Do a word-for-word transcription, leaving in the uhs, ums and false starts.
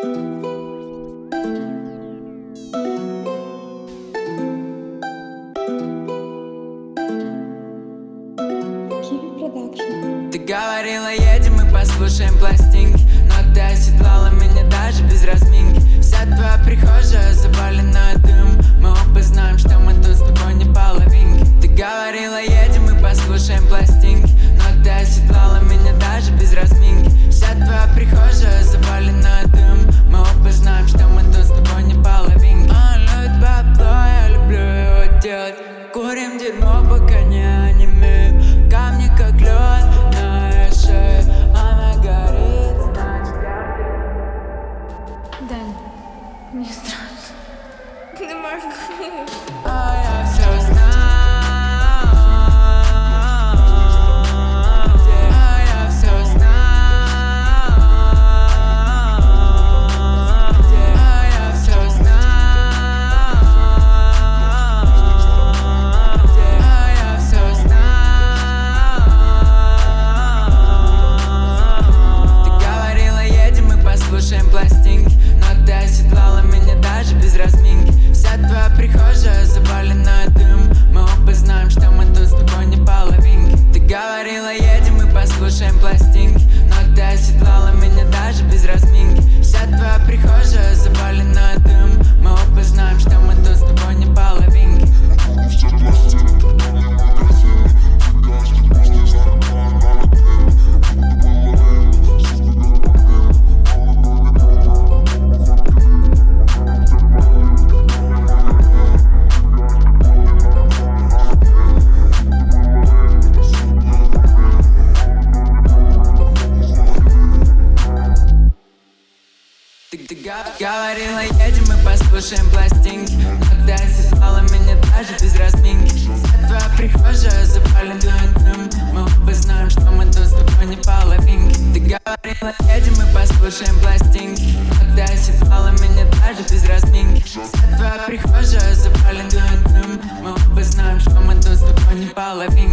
Ты говорила, едем и послушаем пластинки, но ты оседлала меня даже без разминки. Вся твоя прихожая завалена дым. Мы оба знаем, что мы тут с тобой не половинки. Ты говорила, едем и послушаем пластинки, но ты оседлала меня даже без разминки. Вся твоя прихожая завалена дым. Мы оба знаем, что мы тут с тобой не половинки. Он любит бабло, я люблю его делать. Курим дерьмо, пока не онемеем. Камни как лед на ее шее, она горит, значит я. Дэн, мне страшно. Не могу. А я все знаю. А я все знаю. А я все знаю. А я все знаю. Ты говорила, едем и послушаем пластинки, но ты оседлала меня даже без разминки. Вся твоя прихожая завалена дым. Мы оба знаем, что мы тут с тобой не половинки. Ты говорила, едем и послушаем пластинки, но ты оседлала меня даже без разминки. Вся твоя прихожая завалена дым. Мы оба знаем, что мы тут с тобой не половинки. Все пластинки, новые магазины. Фигачки, просто зарплата на латыни. Будто было время, создали ранвин. Мало доли пробовал, но Ты, ты говорила, едем и послушаем пластинки, но ты оседлала меня даже без разминки. Вся твоя прихожая завалена дым. Мы оба знаем, что мы тут с тобой не половинки. Ты говорила, едем и послушаем пластинки, но ты оседлала меня даже без разминки. Вся твоя прихожая завалена дым. Мы оба знаем, что мы тут с тобой не половинки.